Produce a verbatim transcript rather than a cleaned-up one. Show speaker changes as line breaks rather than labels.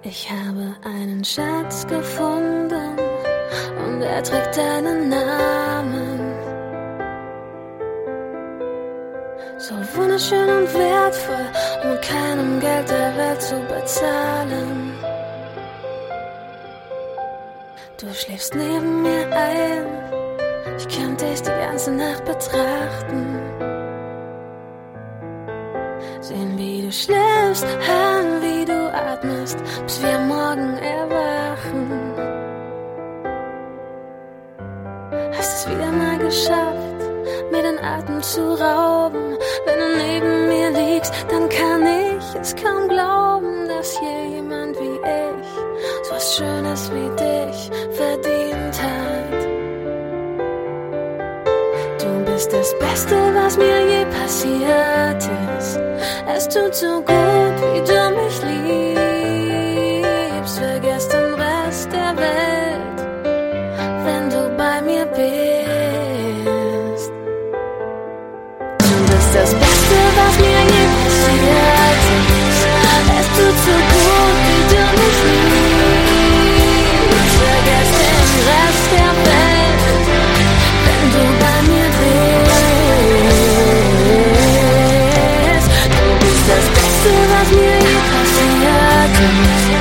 Ich habe einen Schatz gefunden und er trägt deinen Namen. So wunderschön und wertvoll, um mit keinem Geld der Welt zu bezahlen. Du schläfst neben mir ein, ich kann dich die ganze Nacht betrachten. Sehen, wie du schläfst, hören, wie du atmest, bis wir morgen erwachen. Hast es wieder mal geschafft, mir den Atem zu rauben. Wenn du neben mir liegst, dann kann ich es kaum glauben, dass hier jemand wie ich so was Schönes wie dich verdient hat. Du bist das Beste, was mir je passiert ist. Es tut so gut, wie du mich liebst. Vergiss den Rest der Welt, wenn du bei mir bist. Du bist das Beste, was mir je passiert ist. Es tut so gut, wie du mich liebst. Vergiss den Rest der Welt, wenn du bei mir bist. Du bist das Beste, was mir je passiert ist.